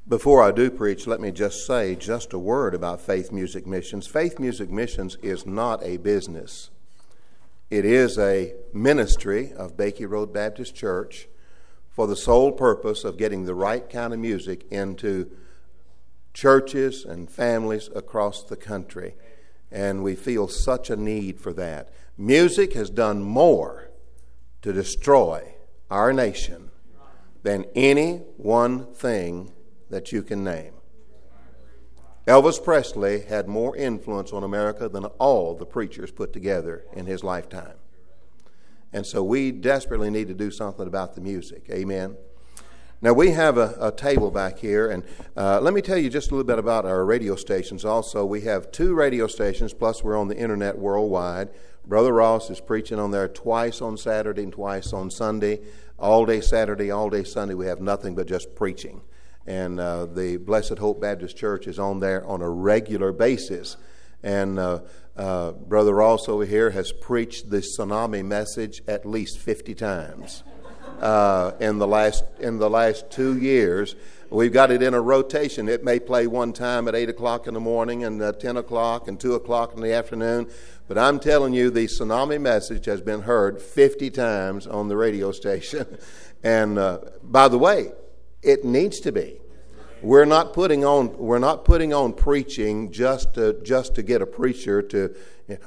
Before I do preach, let me just say just a word about Faith Music Missions. Faith Music Missions is not a business. It is a ministry of Beakey Road Baptist Church for the sole purpose of getting the right kind of music into churches and families across the country. And we feel such a need for that. Music has done more to destroy our nation than any one thing that you can name. Elvis Presley had more influence on America than all the preachers put together in his lifetime. And so we desperately need to do something about the music. Amen. Now we have a table back here, and let me tell you just a little bit about our radio stations also. We have 2 radio stations, plus we're on the internet worldwide. Brother Ross is preaching on there twice on Saturday and twice on Sunday. All day Saturday, all day Sunday, we have nothing but just preaching. And the Blessed Hope Baptist Church is on there on a regular basis. And Brother Ross over here has preached the tsunami message at least 50 times in the last 2 years. We've got it in a rotation. It may play one time at 8 o'clock in the morning and 10 o'clock and 2 o'clock in the afternoon. But I'm telling you, the tsunami message has been heard 50 times on the radio station. And by the way, it needs to be. We're not putting on preaching just to get a preacher to,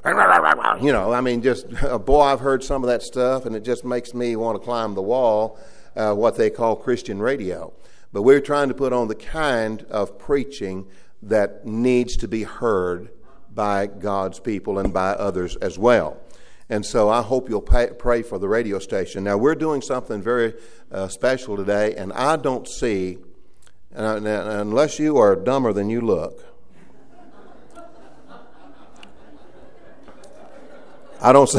boy, I've heard some of that stuff, and it just makes me want to climb the wall, what they call Christian radio. But we're trying to put on the kind of preaching that needs to be heard by God's people and by others as well. And so I hope you'll pray for the radio station. Now, we're doing something very special today, and I don't see, unless you are dumber than you look, I don't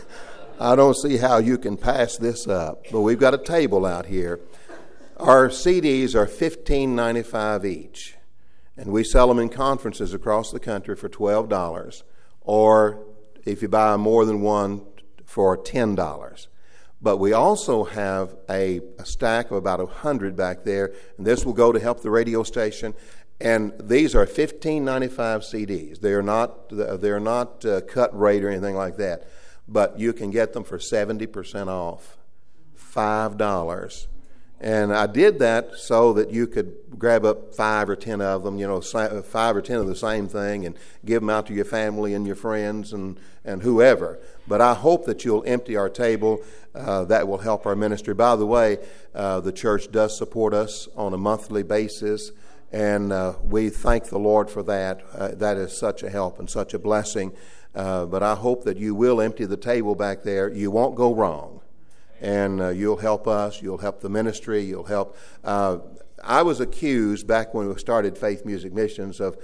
see how you can pass this up. But we've got a table out here. Our CDs are $15.95 each, and we sell them in conferences across the country for $12, or if you buy more than one, for $10. But we also have a stack of about 100 back there, and this will go to help the radio station. And these are $15.95 CDs. They're not cut rate or anything like that, but you can get them for 70% off, $5. And I did that so that you could grab up 5 or 10 of them, 5 or 10 of the same thing, and give them out to your family and your friends and whoever. But I hope that you'll empty our table. That will help our ministry. By the way, the church does support us on a monthly basis, and we thank the Lord for that. That is such a help and such a blessing. But I hope that you will empty the table back there. You won't go wrong. And you'll help us, you'll help the ministry, you'll help. I was accused back when we started Faith Music Missions of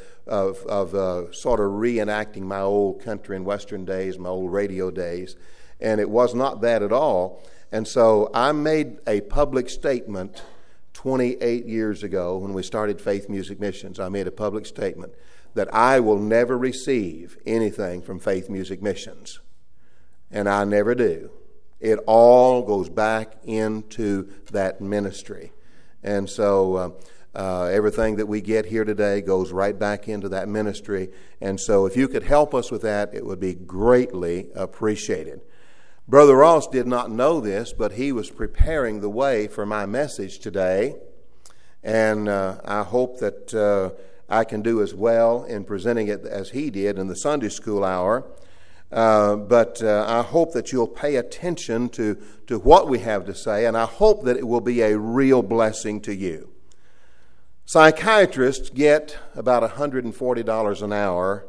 sort of reenacting my old country and western days, my old radio days, and it was not that at all. And so I made a public statement 28 years ago when we started Faith Music Missions. I made a public statement that I will never receive anything from Faith Music Missions, and I never do. It all goes back into that ministry. And so everything that we get here today goes right back into that ministry. And so if you could help us with that, it would be greatly appreciated. Brother Ross did not know this, but he was preparing the way for my message today. And I hope that I can do as well in presenting it as he did in the Sunday school hour. But I hope that you'll pay attention to what we have to say, and I hope that it will be a real blessing to you. Psychiatrists get about $140 an hour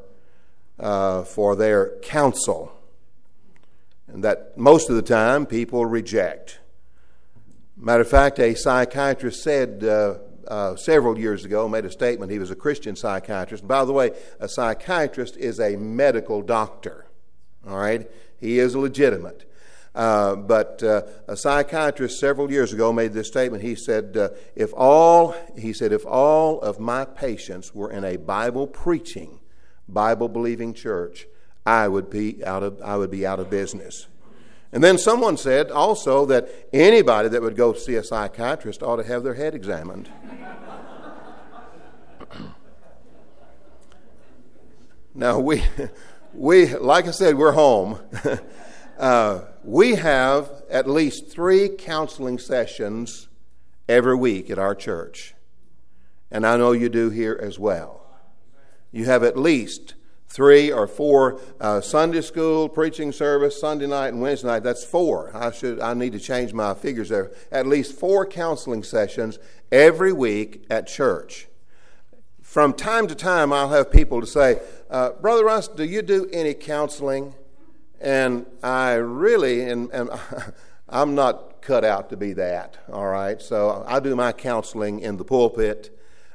for their counsel, and that most of the time people reject. Matter of fact, a psychiatrist said several years ago, made a statement. He was a Christian psychiatrist. By the way, a psychiatrist is a medical doctor. All right, he is legitimate. But a psychiatrist several years ago made this statement. He said, if all of my patients were in a Bible preaching, Bible believing church, I would be out of business. And then someone said also that anybody that would go see a psychiatrist ought to have their head examined. Now, we like I said, we're home. We have at least 3 counseling sessions every week at our church. And I know you do here as well. You have at least 3 or 4 Sunday school, preaching service, Sunday night and Wednesday night. That's 4. I need to change my figures there. At least 4 counseling sessions every week at church. From time to time, I'll have people to say, Brother Russ, do you do any counseling? And I really, and I'm not cut out to be that, all right? So I do my counseling in the pulpit.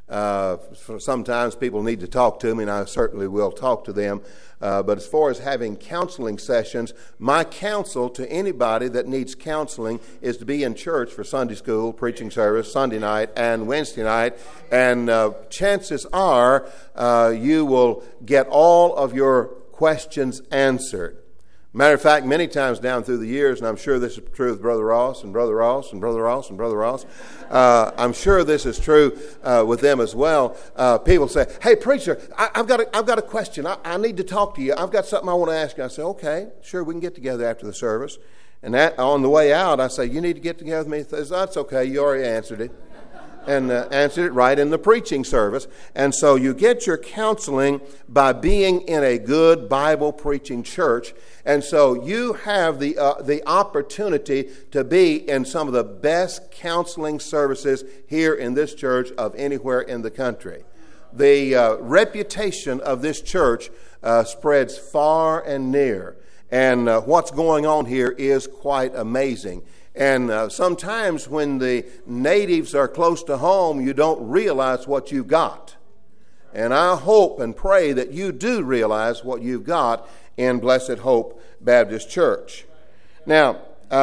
Sometimes people need to talk to me, and I certainly will talk to them. But as far as having counseling sessions, my counsel to anybody that needs counseling is to be in church for Sunday school, preaching service, Sunday night, and Wednesday night. And chances are you will get all of your questions answered. Matter of fact, many times down through the years, and I'm sure this is true with Brother Ross and Brother Ross and Brother Ross and Brother Ross, I'm sure this is true with them as well. People say, "Hey, preacher, I've got a question. I need to talk to you. I've got something I want to ask you." I say, "Okay, sure, we can get together after the service." And on the way out, I say, "You need to get together with me." He says, "That's okay. You already answered it." And answered it right in the preaching service. And so you get your counseling by being in a good Bible preaching church. And so you have the opportunity to be in some of the best counseling services here in this church of anywhere in the country. The reputation of this church spreads far and near. And what's going on here is quite amazing. And sometimes when the natives are close to home, you don't realize what you've got. And I hope and pray that you do realize what you've got in Blessed Hope Baptist Church. Now,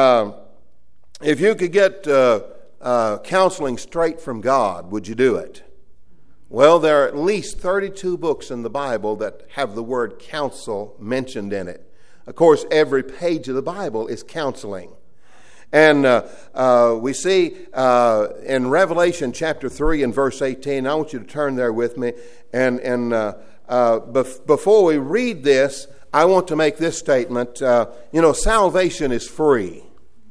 if you could get counseling straight from God, would you do it? Well, there are at least 32 books in the Bible that have the word counsel mentioned in it. Of course, every page of the Bible is counseling. And we see in Revelation chapter 3 and verse 18, I want you to turn there with me. And before we read this, I want to make this statement. Salvation is free.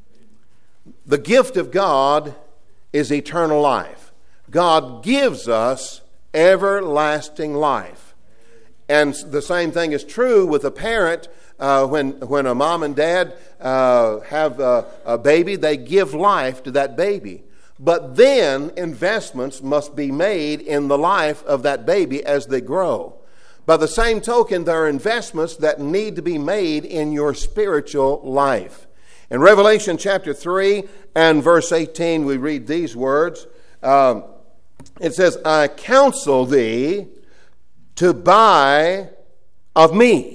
The gift of God is eternal life. God gives us everlasting life. And the same thing is true with a parent. When a mom and dad have a baby, they give life to that baby. But then investments must be made in the life of that baby as they grow. By the same token, there are investments that need to be made in your spiritual life. In Revelation chapter 3 and verse 18, we read these words. It says, "I counsel thee to buy of me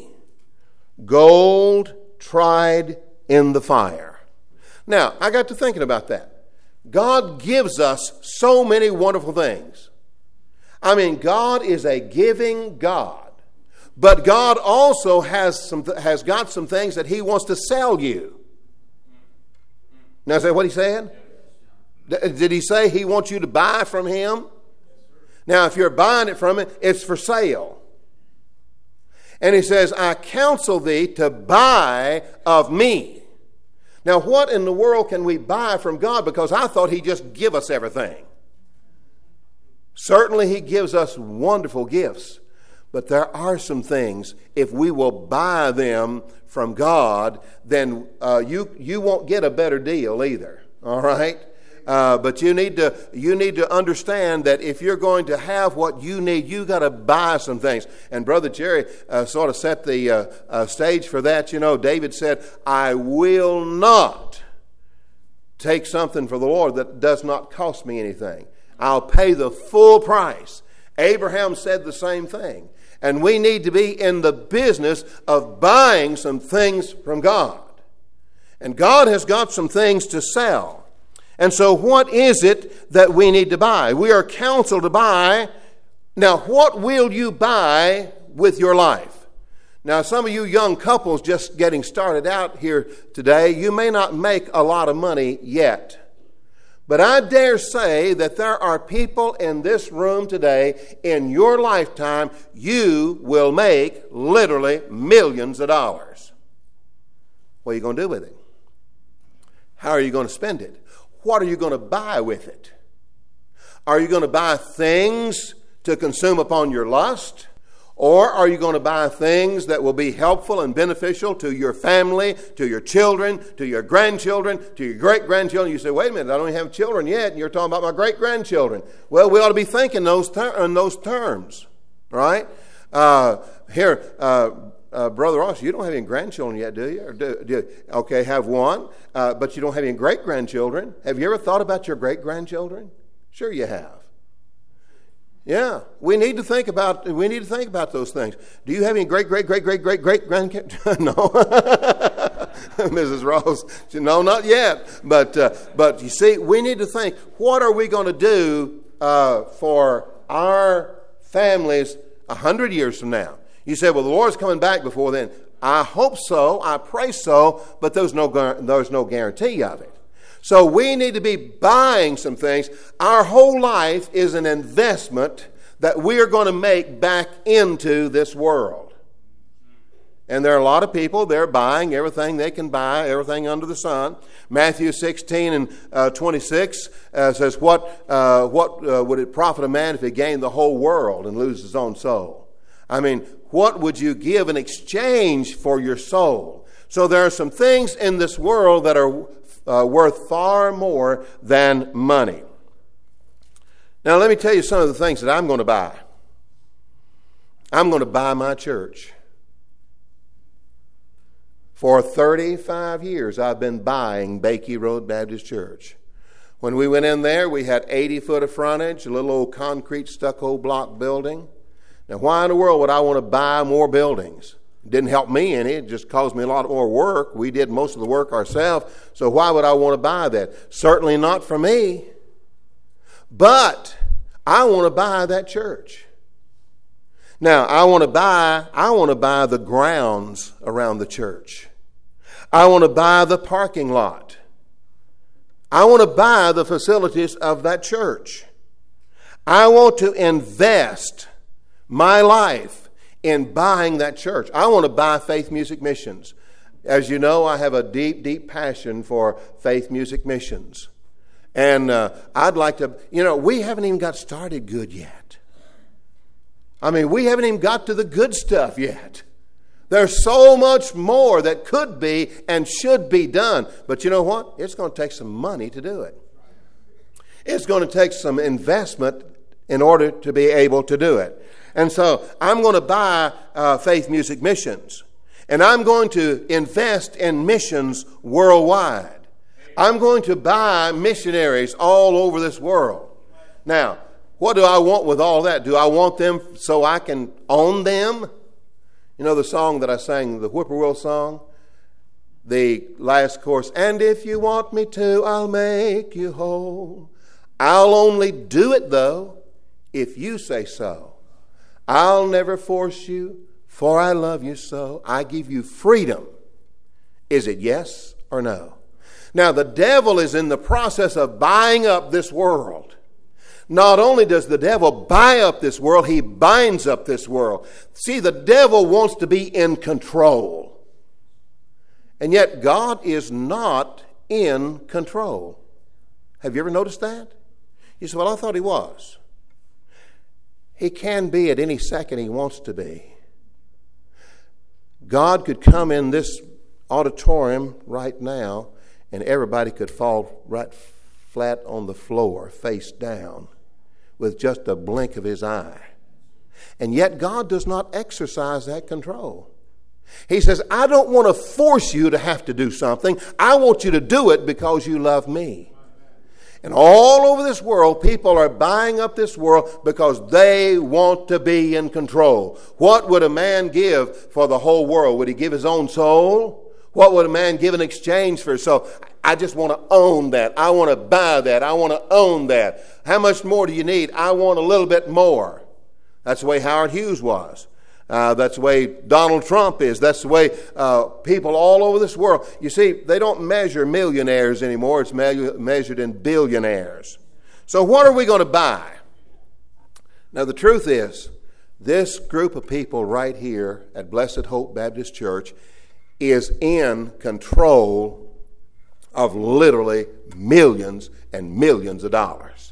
gold tried in the fire." Now, I got to thinking about that. God gives us so many wonderful things. I mean, God is a giving God. But God also has got some things that He wants to sell you. Now, is that what He said? Did He say He wants you to buy from Him? Now, if you're buying it from Him, it's for sale. And He says, "I counsel thee to buy of me." Now, what in the world can we buy from God? Because I thought He'd just give us everything. Certainly He gives us wonderful gifts. But there are some things, if we will buy them from God, then you won't get a better deal either. All right? But you need to understand that if you're going to have what you need, you got to buy some things. And Brother Jerry sort of set the stage for that. You know, David said, "I will not take something for the Lord that does not cost me anything. I'll pay the full price." Abraham said the same thing. And we need to be in the business of buying some things from God. And God has got some things to sell. And so what is it that we need to buy? We are counseled to buy. Now, what will you buy with your life? Now, some of you young couples just getting started out here today, you may not make a lot of money yet. But I dare say that there are people in this room today, in your lifetime, you will make literally millions of dollars. What are you going to do with it? How are you going to spend it? What are you going to buy with it? Are you going to buy things to consume upon your lust? Or are you going to buy things that will be helpful and beneficial to your family, to your children, to your grandchildren, to your great-grandchildren? You say, wait a minute, I don't even have children yet, and you're talking about my great-grandchildren. Well, we ought to be thinking in those terms, right? Brother Ross, you don't have any grandchildren yet, do you? Or do you? Okay, have one, but you don't have any great-grandchildren. Have you ever thought about your great-grandchildren? Sure you have. Yeah, we need to think about those things. Do you have any great-great-great-great-great-great-grandkids? No. Mrs. Ross, no, not yet. But you see, we need to think, what are we going to do for our families 100 years from now? You say, well, the Lord's coming back before then. I hope so, I pray so, but there's no guarantee of it. So we need to be buying some things. Our whole life is an investment that we are going to make back into this world. And there are a lot of people, they're buying everything they can buy, everything under the sun. Matthew 16 and 26 says, what would it profit a man if he gained the whole world and lose his own soul? I mean, what would you give in exchange for your soul? So there are some things in this world that are worth far more than money. Now, let me tell you some of the things that I'm going to buy. I'm going to buy my church. For 35 years, I've been buying Bakey Road Baptist Church. When we went in there, we had 80 foot of frontage, a little old concrete stucco block building. Now, why in the world would I want to buy more buildings? It didn't help me any. It just caused me a lot more work. We did most of the work ourselves. So why would I want to buy that? Certainly not for me. But I want to buy that church. Now, I want to buy the grounds around the church. I want to buy the parking lot. I want to buy the facilities of that church. I want to invest my life in buying that church. I want to buy Faith Music Missions. As you know, I have a deep, deep passion for Faith Music Missions. And I'd like to, we haven't even got started good yet. I mean, we haven't even got to the good stuff yet. There's so much more that could be and should be done. But you know what? It's going to take some money to do it. It's going to take some investment in order to be able to do it. And so I'm going to buy Faith Music Missions. And I'm going to invest in missions worldwide. I'm going to buy missionaries all over this world. Now, what do I want with all that? Do I want them so I can own them? You know the song that I sang, the Whippoorwill song? The last chorus, and if you want me to, I'll make you whole. I'll only do it, though, if you say so. I'll never force you, for I love you so. I give you freedom. Is it yes or no? Now, the devil is in the process of buying up this world. Not only does the devil buy up this world, he binds up this world. See, the devil wants to be in control. And yet, God is not in control. Have you ever noticed that? You say, well, I thought he was. He can be at any second he wants to be. God could come in this auditorium right now and everybody could fall right flat on the floor, face down, with just a blink of his eye. And yet God does not exercise that control. He says, I don't want to force you to have to do something. I want you to do it because you love me. And all over this world, people are buying up this world because they want to be in control. What would a man give for the whole world? Would he give his own soul? What would a man give in exchange for his soul? I just want to own that. I want to buy that. I want to own that. How much more do you need? I want a little bit more. That's the way Howard Hughes was. That's the way Donald Trump is. That's the way people all over this world. You see, they don't measure millionaires anymore. It's measured in billionaires. So what are we going to buy? Now, the truth is, this group of people right here at Blessed Hope Baptist Church is in control of literally millions and millions of dollars.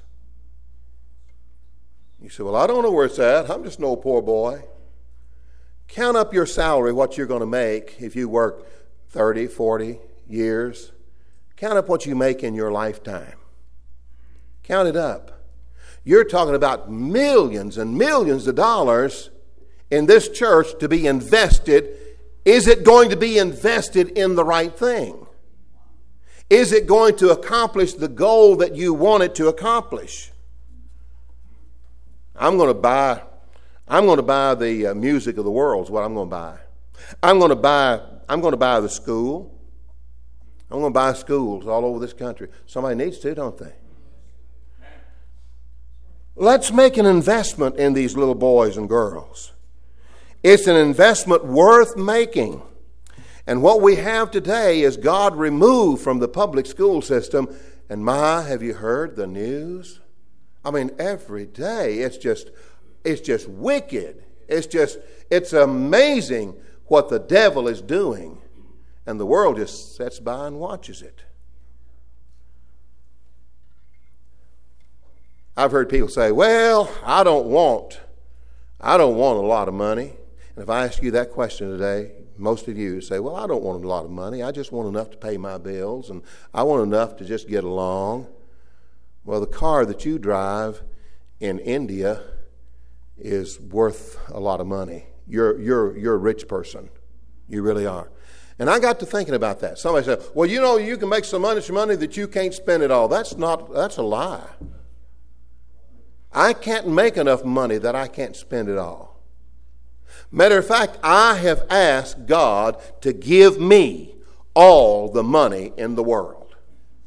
You say, well, I don't know where it's at. I'm just no poor boy. Count up your salary, what you're going to make if you work 30, 40 years. Count up what you make in your lifetime. Count it up. You're talking about millions and millions of dollars in this church to be invested. Is it going to be invested in the right thing? Is it going to accomplish the goal that you want it to accomplish? I'm going to buy the music of the world is what I'm going to buy. I'm going to buy the school. I'm going to buy schools all over this country. Somebody needs to, don't they? Let's make an investment in these little boys and girls. It's an investment worth making. And what we have today is God removed from the public school system. And have you heard the news? I mean, every day it's just wicked. It's amazing what the devil is doing. And the world just sits by and watches it. I've heard people say, well, I don't want a lot of money. And if I ask you that question today, most of you say, well, I don't want a lot of money. I just want enough to pay my bills, and I want enough to just get along. Well, the car that you drive in India is worth a lot of money. You're a rich person. You really are. And I got to thinking about that. Somebody said, well, you can make so much money that you can't spend it all. That's a lie. I can't make enough money that I can't spend it all. Matter of fact, I have asked God to give me all the money in the world.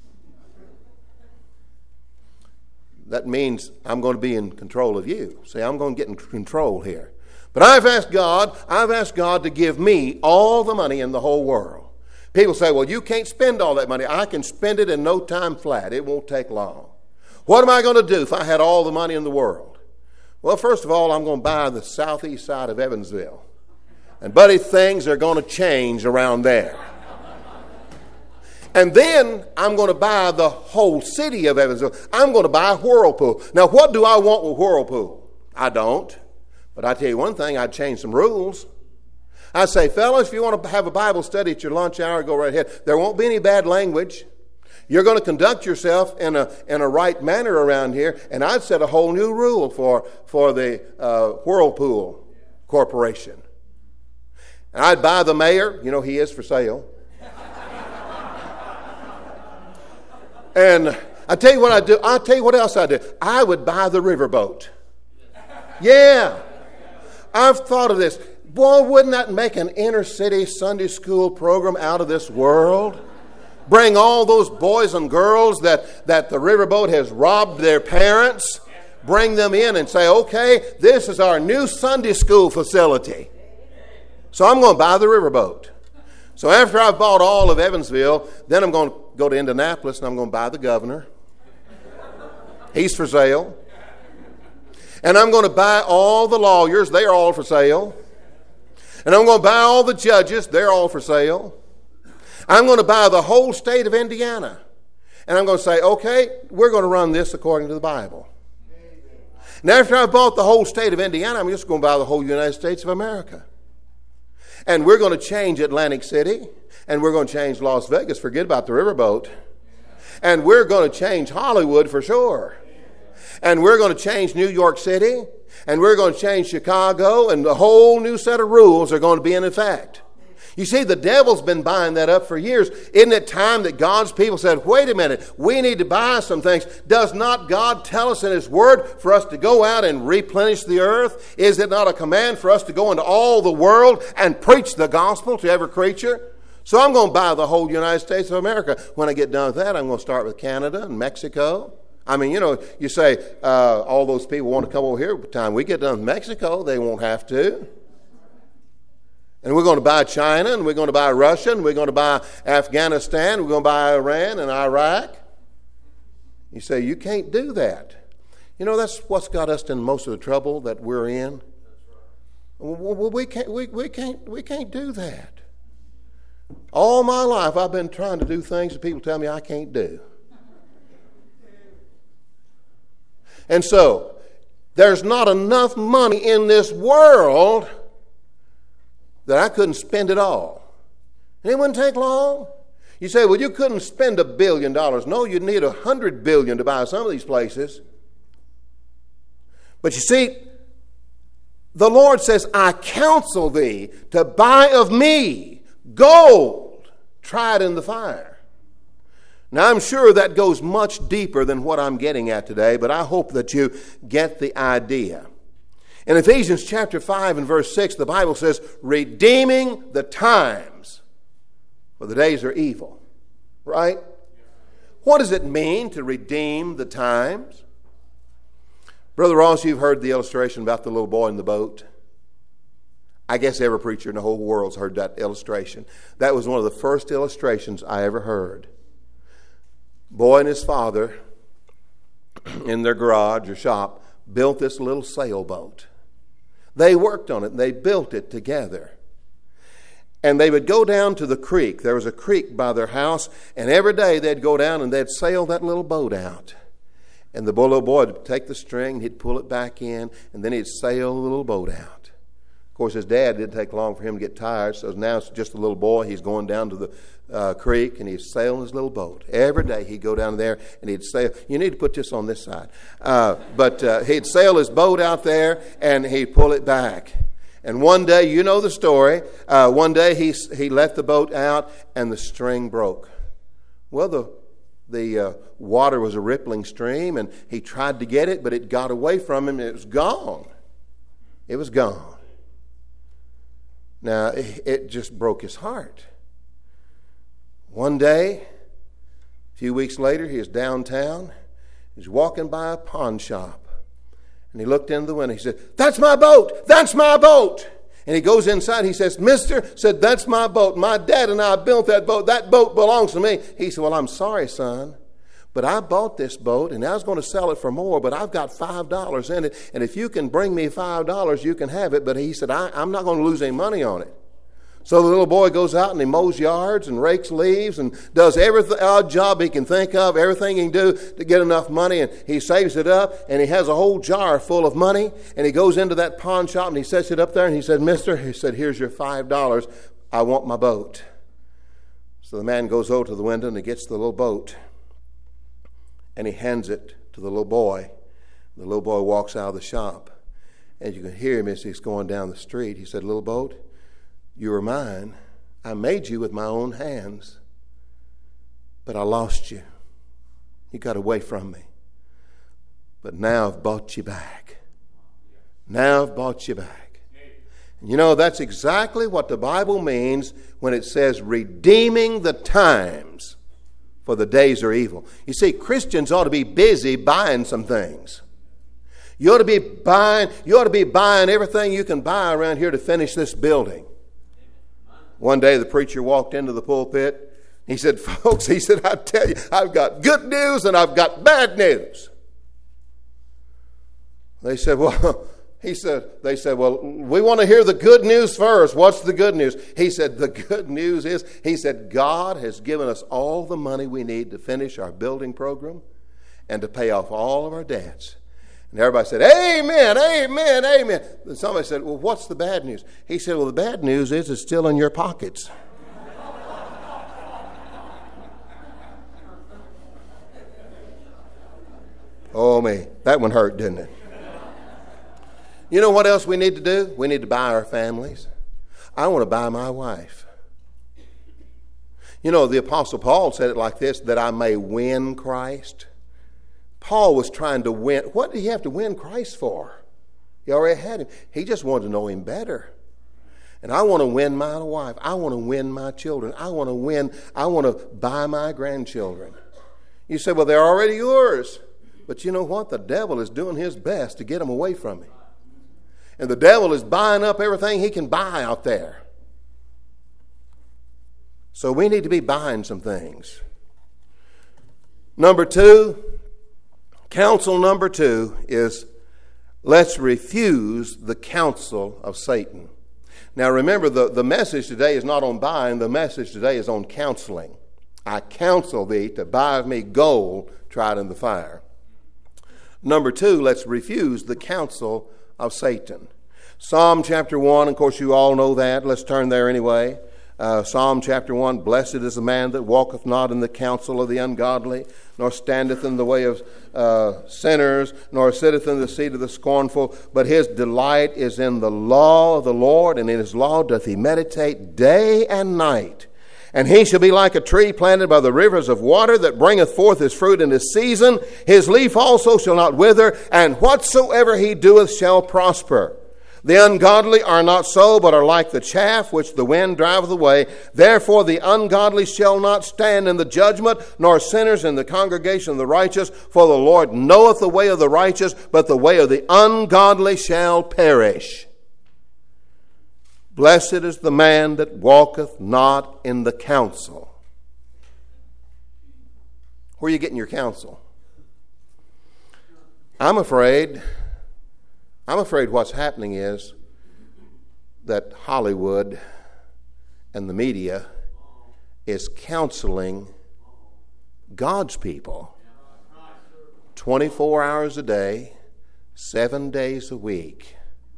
That means I'm going to be in control of you. See, I'm going to get in control here. But I've asked God to give me all the money in the whole world. People say, well, you can't spend all that money. I can spend it in no time flat. It won't take long. What am I going to do if I had all the money in the world? Well, first of all, I'm going to buy the southeast side of Evansville. And, buddy, things are going to change around there. And then I'm going to buy the whole city of Evansville. I'm going to buy a Whirlpool. Now, what do I want with Whirlpool? I don't. But I tell you one thing, I'd change some rules. I'd say, fellas, if you want to have a Bible study at your lunch hour, go right ahead. There won't be any bad language. You're going to conduct yourself in a right manner around here. And I'd set a whole new rule for the Whirlpool Corporation. And I'd buy the mayor. He is for sale. And I tell you what I do. I'll tell you what else I do. I would buy the riverboat. Yeah. I've thought of this. Boy, wouldn't that make an inner city Sunday school program out of this world? Bring all those boys and girls that the riverboat has robbed their parents. Bring them in and say, okay, this is our new Sunday school facility. So I'm going to buy the riverboat. So after I've bought all of Evansville, then I'm going to go to Indianapolis and I'm going to buy the governor. He's for sale. And I'm going to buy all the lawyers. They're all for sale. And I'm going to buy all the judges. They're all for sale. I'm going to buy the whole state of Indiana. And I'm going to say, okay, we're going to run this according to the Bible. Now, after I've bought the whole state of Indiana, I'm just going to buy the whole United States of America. And we're going to change Atlantic City. And we're going to change Las Vegas. Forget about the riverboat. And we're going to change Hollywood for sure. And we're going to change New York City. And we're going to change Chicago. And the whole new set of rules are going to be in effect. You see, the devil's been buying that up for years. Isn't it time that God's people said, wait a minute, we need to buy some things? Does not God tell us in His Word for us to go out and replenish the earth? Is it not a command for us to go into all the world and preach the gospel to every creature? So I'm going to buy the whole United States of America. When I get done with that, I'm going to start with Canada and Mexico. I mean, you say all those people want to come over here. By the time we get done with Mexico, they won't have to. And we're going to buy China, and we're going to buy Russia, and we're going to buy Afghanistan, we're going to buy Iran and Iraq. You say, you can't do that. You know, that's what's got us in most of the trouble that we're in. Well, we can't do that. All my life I've been trying to do things that people tell me I can't do. And so, there's not enough money in this world that I couldn't spend it all. And it wouldn't take long. You say, well, you couldn't spend $1 billion. No, you'd need $100 billion to buy some of these places. But you see, the Lord says, I counsel thee to buy of me gold tried in the fire. Now, I'm sure that goes much deeper than what I'm getting at today, but I hope that you get the idea. In Ephesians chapter 5 and verse 6, the Bible says, redeeming the times, for the days are evil. Right? What does it mean to redeem the times? Brother Ross, you've heard the illustration about the little boy in the boat. I guess every preacher in the whole world's heard that illustration. That was one of the first illustrations I ever heard. Boy and his father, in their garage or shop, built this little sailboat. They worked on it, and they built it together. And they would go down to the creek. There was a creek by their house, and every day they'd go down and they'd sail that little boat out. And the little boy would take the string, and he'd pull it back in, and then he'd sail the little boat out. Of course, his dad didn't take long for him to get tired, so now it's just a little boy. He's going down to the creek, and he's sailing his little boat. Every day he'd go down there, and he'd sail. You need to put this on this side. But he'd sail his boat out there, and he'd pull it back. And one day, you know the story, one day he let the boat out, and the string broke. Well, the water was a rippling stream, and he tried to get it, but it got away from him, and it was gone. It was gone. Now, it just broke his heart. One day, a few weeks later, he was downtown. He was walking by a pawn shop, and he looked in the window. He said, "That's my boat! That's my boat!" And he goes inside. He says, "Mister," said, "that's my boat. My dad and I built that boat. That boat belongs to me." He said, "Well, I'm sorry, son, but I bought this boat, and I was going to sell it for more, but I've got $5 in it, and if you can bring me $5, you can have it." But he said, I'm not going to lose any money on it. So the little boy goes out and he mows yards and rakes leaves and does every odd job he can think of, everything he can do to get enough money, and he saves it up, and he has a whole jar full of money, and he goes into that pawn shop and he sets it up there, and he said, "Mister," he said, "here's your $5. I want my boat." So the man goes over to the window and he gets the little boat, and he hands it to the little boy. The little boy walks out of the shop, and you can hear him as he's going down the street. He said, "Little boat, you were mine. I made you with my own hands, but I lost you. You got away from me. But now I've bought you back. Now I've bought you back." And you know, that's exactly what the Bible means when it says redeeming the times, for the days are evil. You see, Christians ought to be busy buying some things. You ought to be buying everything you can buy around here to finish this building. One day the preacher walked into the pulpit. He said, "Folks," he said, "I tell you, I've got good news and I've got bad news." They said, "Well," they said, "Well, we want to hear the good news first. What's the good news?" He said, "The good news is," he said, "God has given us all the money we need to finish our building program and to pay off all of our debts." And everybody said, "Amen, amen, amen." Then somebody said, "Well, what's the bad news?" He said, "Well, the bad news is it's still in your pockets." Oh, me. That one hurt, didn't it? You know what else we need to do? We need to buy our families. I want to buy my wife. You know, the Apostle Paul said it like this, that I may win Christ. Paul was trying to win. What did he have to win Christ for? He already had him. He just wanted to know him better. And I want to win my wife. I want to win my children. I want to buy my grandchildren. You say, "Well, they're already yours." But you know what? The devil is doing his best to get them away from me. And the devil is buying up everything he can buy out there. So we need to be buying some things. Number two, counsel number two is let's refuse the counsel of Satan. Now remember, the message today is not on buying. The message today is on counseling. I counsel thee to buy of me gold tried in the fire. Number two, let's refuse the counsel of Satan. Psalm chapter 1, of course you all know that. Let's turn there anyway. Psalm chapter 1, blessed is the man that walketh not in the counsel of the ungodly, nor standeth in the way of sinners, nor sitteth in the seat of the scornful, but his delight is in the law of the Lord, and in his law doth he meditate day and night. And he shall be like a tree planted by the rivers of water, that bringeth forth his fruit in his season. His leaf also shall not wither, and whatsoever he doeth shall prosper. The ungodly are not so, but are like the chaff which the wind driveth away. Therefore the ungodly shall not stand in the judgment, nor sinners in the congregation of the righteous. For the Lord knoweth the way of the righteous, but the way of the ungodly shall perish. Blessed is the man that walketh not in the counsel. Where are you getting your counsel? I'm afraid what's happening is that Hollywood and the media is counseling God's people 24 hours a day, 7 days a week.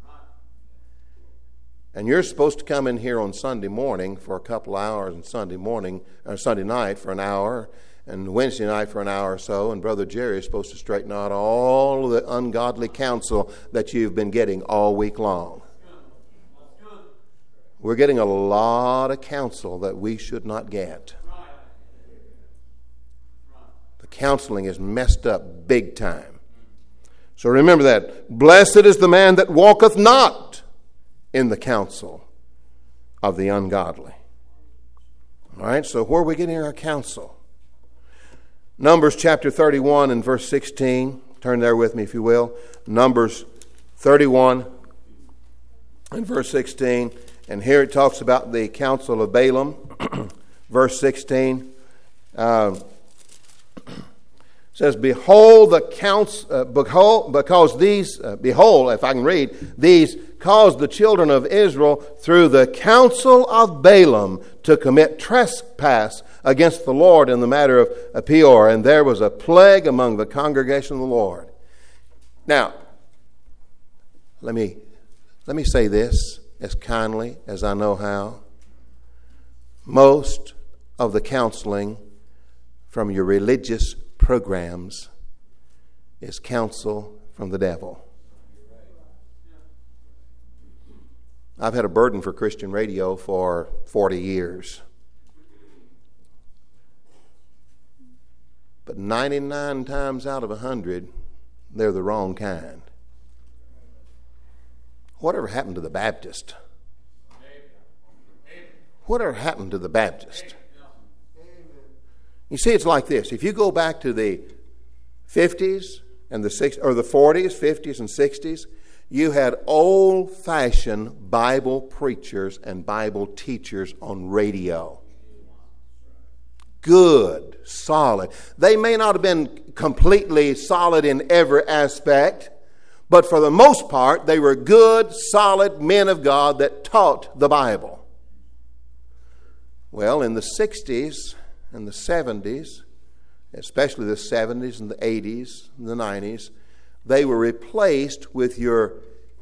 And you're supposed to come in here on Sunday morning for a couple hours, and Sunday night for an hour, and Wednesday night for an hour or so, and Brother Jerry is supposed to straighten out all the ungodly counsel that you've been getting all week long. We're getting a lot of counsel that we should not get. The counseling is messed up big time. So remember that. Blessed is the man that walketh not in the counsel of the ungodly. All right, so where are we getting our counsel? Numbers chapter 31 and verse 16. Turn there with me if you will. Numbers 31 and verse 16. And here it talks about the counsel of Balaam. Verse 16 says, Behold, the counsel, because these, behold, if I can read, these caused the children of Israel through the counsel of Balaam to commit trespass against the Lord in the matter of Peor, and there was a plague among the congregation of the Lord. Now, let me say this as kindly as I know how. Most of the counseling from your religious programs is counsel from the devil. I've had a burden for Christian radio for 40 years. But 99 times out of 100, they're the wrong kind. Whatever happened to the Baptist? Whatever happened to the Baptist? You see, it's like this. If you go back to the 50s and the 60s, or the 40s, 50s, and 60s, you had old-fashioned Bible preachers and Bible teachers on radio. Good, solid. They may not have been completely solid in every aspect, but for the most part, they were good, solid men of God that taught the Bible. Well, in the 60s and the 70s, especially the 70s and the 80s and the 90s, they were replaced with your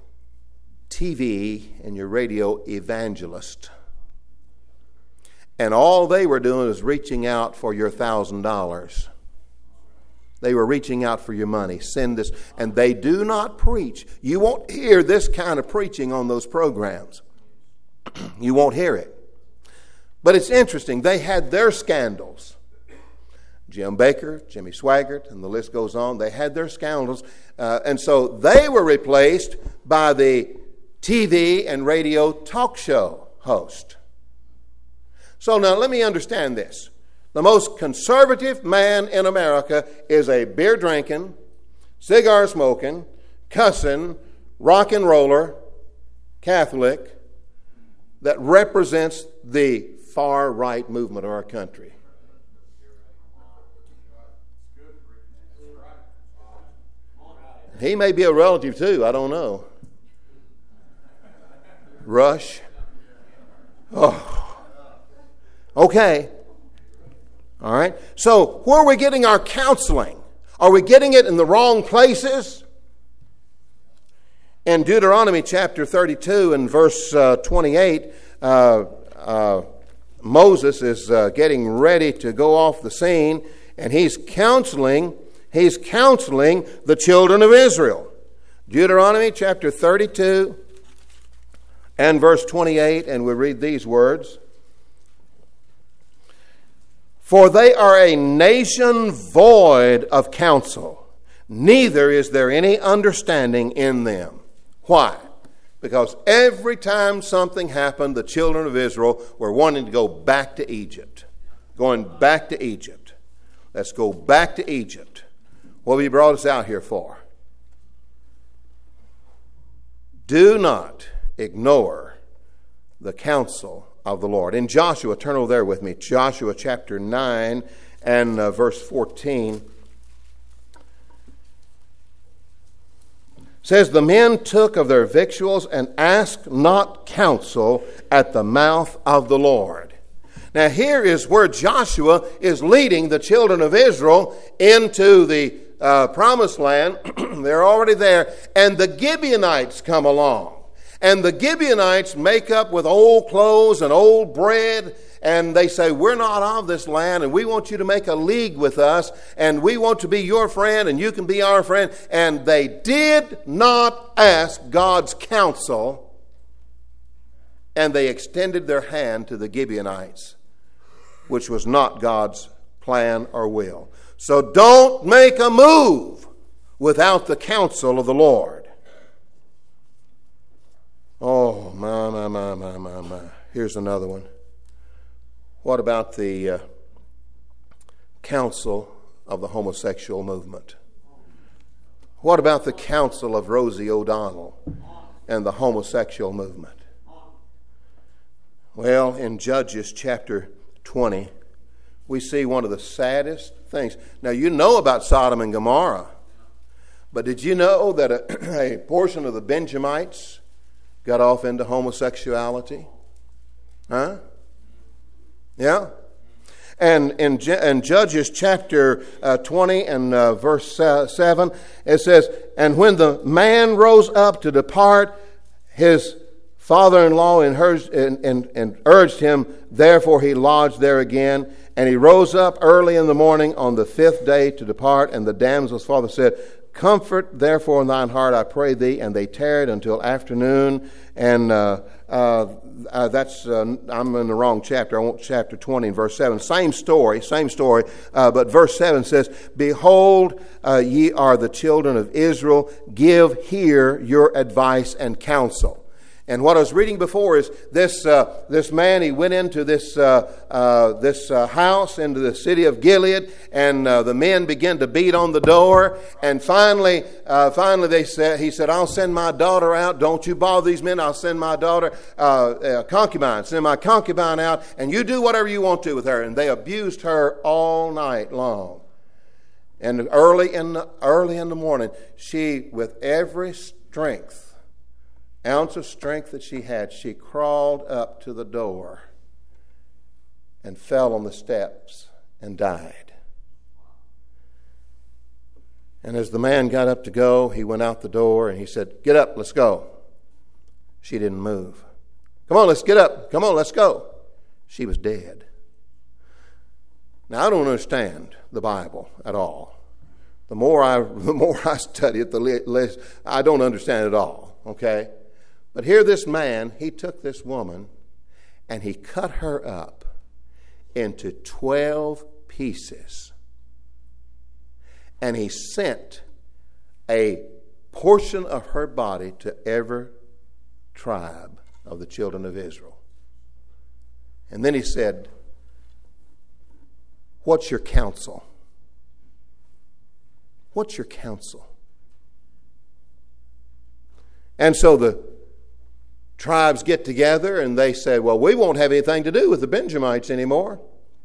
TV and your radio evangelist. And all they were doing was reaching out for your $1,000. They were reaching out for your money. Send this. And they do not preach. You won't hear this kind of preaching on those programs. You won't hear it. But it's interesting. They had their scandals. Jim Baker, Jimmy Swaggart, and the list goes on. They had their scandals. And so they were replaced by the TV and radio talk show host. So now let me understand this. The most conservative man in America is a beer drinking, cigar smoking, cussing, rock and roller Catholic that represents the far right movement of our country. He may be a relative too, I don't know. Rush. Oh. Okay. All right. So, where are we getting our counseling? Are we getting it in the wrong places? In Deuteronomy chapter 32 and verse 28, Moses is getting ready to go off the scene, and he's counseling the children of Israel. Deuteronomy chapter 32 and verse 28, and we read these words. For they are a nation void of counsel, neither is there any understanding in them. Why? Because every time something happened, the children of Israel were wanting to go back to Egypt. Going back to Egypt. Let's go back to Egypt. What have you brought us out here for? Do not ignore the counsel of the Lord. In Joshua, turn over there with me. Joshua chapter 9 and verse 14. Says, the men took of their victuals and asked not counsel at the mouth of the Lord. Now here is where Joshua is leading the children of Israel into the promised land. They're already there. And the Gibeonites come along. And the Gibeonites make up with old clothes and old bread, and they say, we're not of this land, and we want you to make a league with us, and we want to be your friend, and you can be our friend. And they did not ask God's counsel, and they extended their hand to the Gibeonites, which was not God's plan or will. So don't make a move without the counsel of the Lord. Oh, my. Here's another one. What about the counsel of the homosexual movement? What about the counsel of Rosie O'Donnell and the homosexual movement? Well, in Judges chapter 20, we see one of the saddest things. Now, you know about Sodom and Gomorrah, but did you know that a portion of the Benjamites got off into homosexuality? Huh? Yeah? And in Judges chapter 20 and verse 7, it says, and when the man rose up to depart, his father-in-law and urged him, therefore he lodged there again. And he rose up early in the morning on the 5th day to depart, and the damsel's father said, comfort therefore in thine heart, I pray thee. And they tarried until afternoon. And that's I'm in the wrong chapter. I want chapter 20 and verse 7. Same story. But verse 7 says, behold, ye are the children of Israel. Give here your advice and counsel. And what I was reading before is this man, he went into this house, into the city of Gilead, and the men began to beat on the door. And finally he said, I'll send my daughter out. Don't you bother these men. I'll send my daughter, concubine. Send my concubine out, and you do whatever you want to with her. And they abused her all night long. And early in the morning, she, with every ounce of strength that she had, she crawled up to the door and fell on the steps and died. And as the man got up to go, he went out the door and he said, get up, let's go. She didn't move. Come on, let's get up. Come on, let's go. She was dead. Now, I don't understand the Bible at all. The more I study it, the less I don't understand it at all, okay? But here this man, he took this woman and he cut her up into 12 pieces. And he sent a portion of her body to every tribe of the children of Israel. And then he said, what's your counsel? What's your counsel? And so the tribes get together and they say, well, we won't have anything to do with the Benjamites anymore.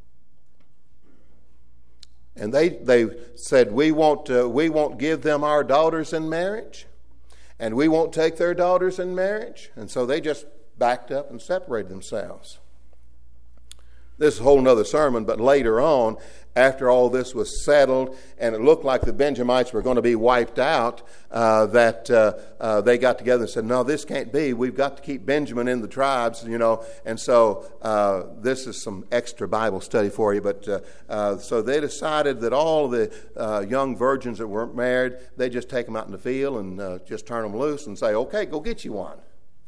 And they said, we won't give them our daughters in marriage, and we won't take their daughters in marriage. And so they just backed up and separated themselves. This is a whole other sermon, but later on, after all this was settled and it looked like the Benjamites were going to be wiped out, they got together and said, no, this can't be. We've got to keep Benjamin in the tribes, And so this is some extra Bible study for you. But so they decided that all the young virgins that weren't married, they just take them out in the field and just turn them loose and say, okay, go get you one.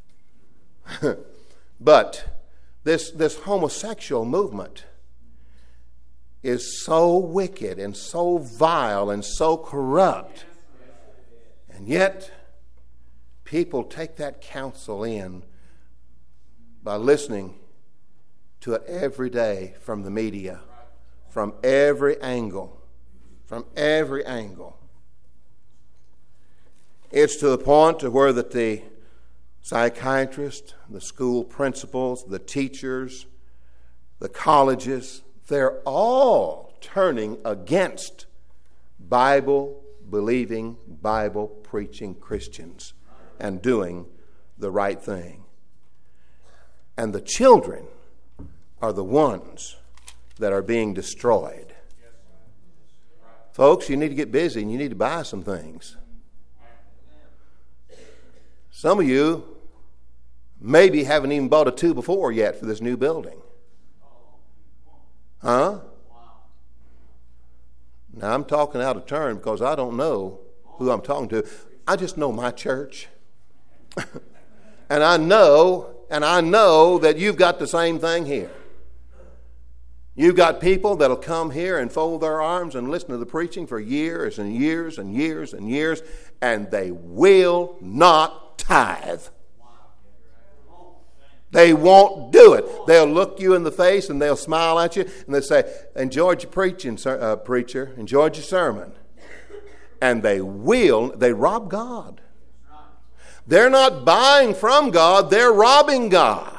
But this homosexual movement is so wicked and so vile and so corrupt. And yet, people take that counsel in by listening to it every day from the media, from every angle. From every angle. It's to the point to where that the psychiatrists, the school principals, the teachers, the colleges, they're all turning against Bible-believing, Bible-preaching Christians and doing the right thing. And the children are the ones that are being destroyed. Folks, you need to get busy and you need to buy some things. Some of you maybe haven't even bought a 2x4 yet for this new building. Huh? Now, I'm talking out of turn because I don't know who I'm talking to. I just know my church. And I know that you've got the same thing here. You've got people that'll come here and fold their arms and listen to the preaching for years and years and years and years, and they will not tithe. They won't do it. They'll look you in the face and they'll smile at you and they'll say, enjoyed your preaching, preacher, enjoyed your sermon. And they rob God. They're not buying from God, they're robbing God.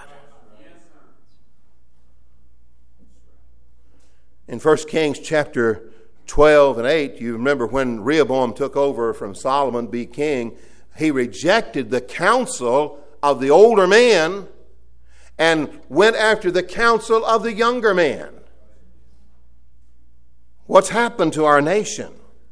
In 1 Kings chapter 12 and 8, you remember when Rehoboam took over from Solomon to be king, he rejected the counsel of the older men and went after the counsel of the younger men. What's happened to our nation?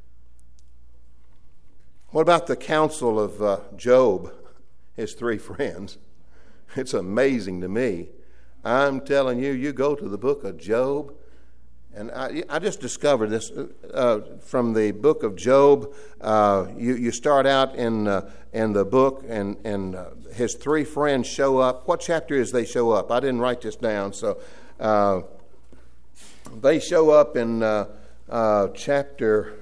What about the counsel of Job, his three friends? It's amazing to me. I'm telling you, you go to the book of Job, and I just discovered this from the book of Job. You start out in the book, and his three friends show up. What chapter is they show up? I didn't write this down. So they show up in chapter.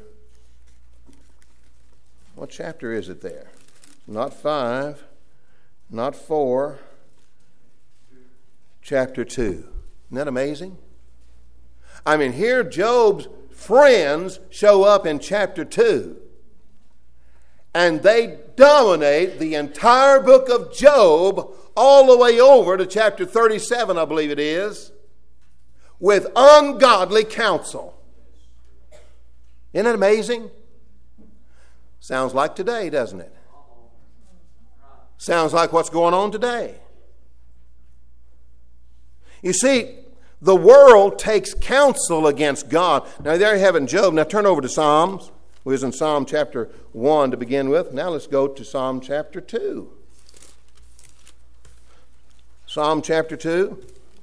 What chapter is it there? Not 5, not 4. Chapter 2. Isn't that amazing? I mean, here Job's friends show up in chapter 2. And they dominate the entire book of Job all the way over to chapter 37, I believe it is, with ungodly counsel. Isn't it amazing? Sounds like today, doesn't it? Sounds like what's going on today. You see, the world takes counsel against God. Now, there you have it in Job. Now, turn over to Psalms. We was in Psalm chapter 1 to begin with. Now, let's go to Psalm chapter 2. Psalm chapter 2.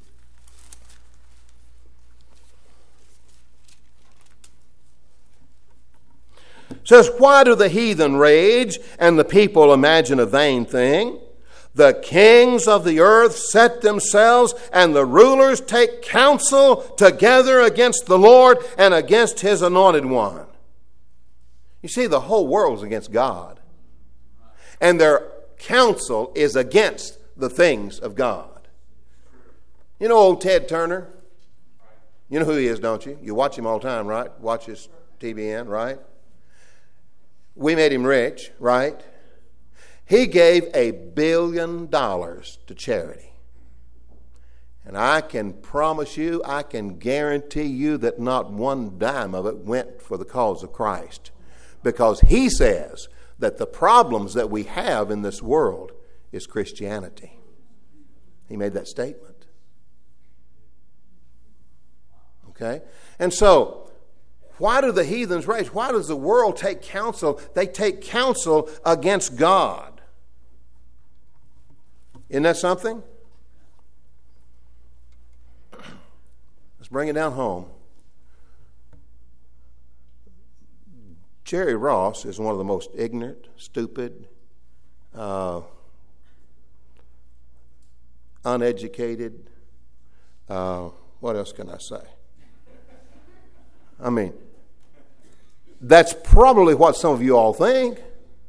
Says, why do the heathen rage and the people imagine a vain thing? The kings of the earth set themselves, and the rulers take counsel together against the Lord and against his anointed one. You see, the whole world is against God. And their counsel is against the things of God. You know old Ted Turner? You know who he is, don't you? You watch him all the time, right? Watch his TBN, right? We made him rich, right? He gave $1 billion to charity. And I can promise you, I can guarantee you that not one dime of it went for the cause of Christ. Because he says that the problems that we have in this world is Christianity. He made that statement. Okay? And so, why do the heathens rage? Why does the world take counsel? They take counsel against God. Isn't that something? Let's bring it down home. Jerry Ross is one of the most ignorant, stupid, uneducated, what else can I say? I mean, that's probably what some of you all think.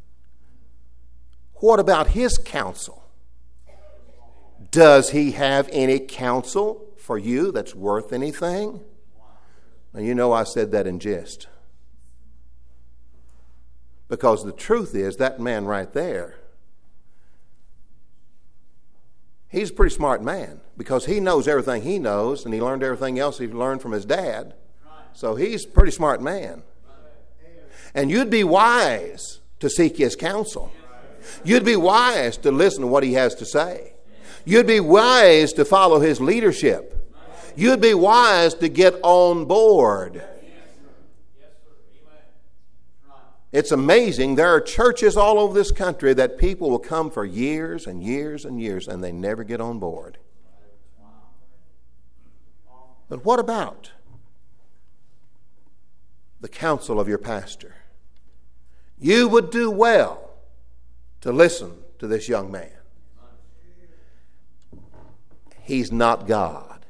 What about his counsel? Does he have any counsel for you that's worth anything? Now, you know I said that in jest. Because the truth is, that man right there, he's a pretty smart man. Because he knows everything he knows, and he learned everything else he learned from his dad. So he's a pretty smart man. And you'd be wise to seek his counsel. You'd be wise to listen to what he has to say. You'd be wise to follow his leadership. You'd be wise to get on board. It's amazing. There are churches all over this country that people will come for years and years and years, and they never get on board. But what about the counsel of your pastor? You would do well to listen to this young man. He's not God.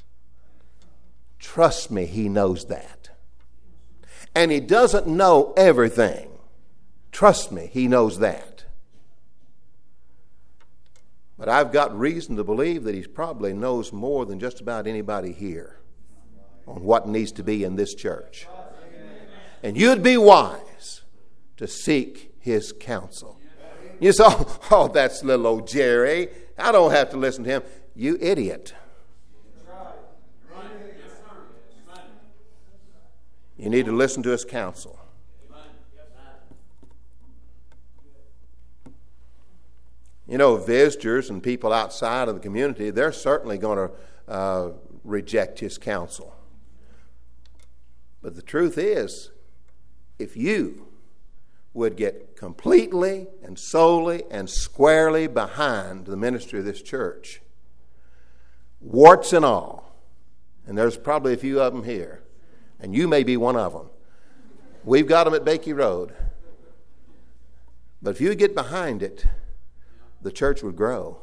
Trust me, he knows that. And he doesn't know everything. Trust me, he knows that. But I've got reason to believe that he probably knows more than just about anybody here on what needs to be in this church. And you'd be wise to seek his counsel. You say, oh, that's little old Jerry. I don't have to listen to him. You idiot. You need to listen to his counsel. You know, visitors and people outside of the community, they're certainly going to reject his counsel. But the truth is, if you would get completely and solely and squarely behind the ministry of this church, warts and all, and there's probably a few of them here, and you may be one of them. We've got them at Bakey Road. But if you get behind it, the church would grow.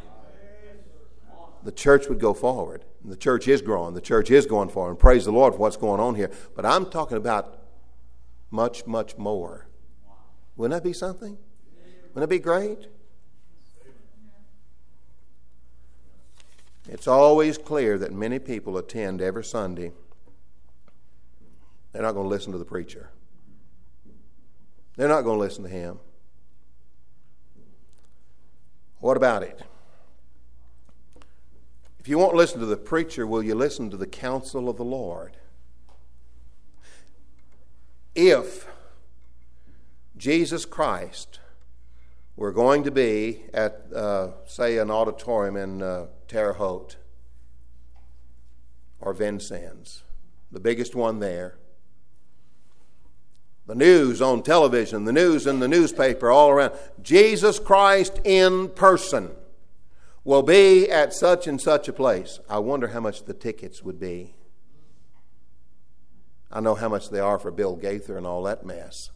The church would go forward. And the church is growing. The church is going forward. And praise the Lord for what's going on here. But I'm talking about much, much more. Wouldn't that be something? Wouldn't that be great? It's always clear that many people attend every Sunday. They're not going to listen to the preacher. They're not going to listen to him. What about it? If you won't listen to the preacher, will you listen to the counsel of the Lord? If Jesus Christ were going to be at, say, an auditorium in Terre Haute or Vincennes, the biggest one there, the news on television, the news in the newspaper, all around, Jesus Christ in person will be at such and such a place. I wonder how much the tickets would be. I know how much they are for Bill Gaither and all that mess.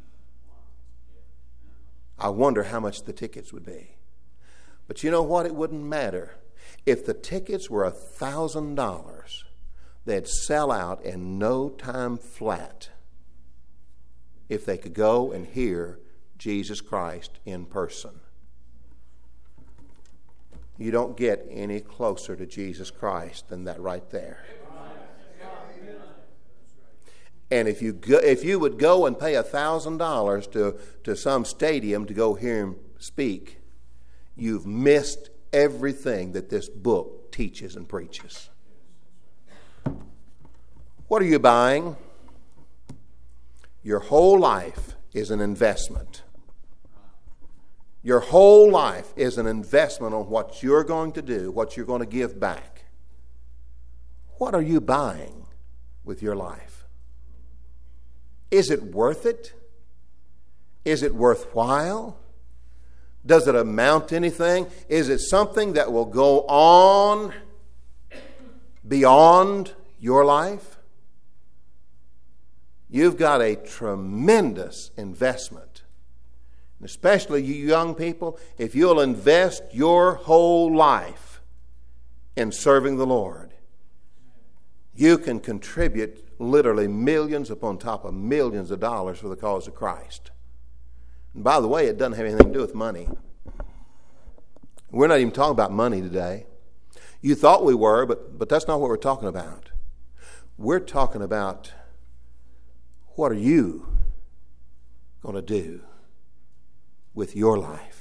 I wonder how much the tickets would be. But you know what? It wouldn't matter. If the tickets were $1,000, they'd sell out in no time flat if they could go and hear Jesus Christ in person. You don't get any closer to Jesus Christ than that right there. And if you would go and pay $1,000 to some stadium to go hear him speak, you've missed everything that this book teaches and preaches. What are you buying? Your whole life is an investment. Your whole life is an investment on what you're going to do, what you're going to give back. What are you buying with your life? Is it worth it? Is it worthwhile? Does it amount to anything? Is it something that will go on beyond your life? You've got a tremendous investment. And especially you young people, if you'll invest your whole life in serving the Lord, you can contribute literally millions upon top of millions of dollars for the cause of Christ. And by the way, it doesn't have anything to do with money. We're not even talking about money today. You thought we were, but that's not what we're talking about. We're talking about what are you going to do with your life?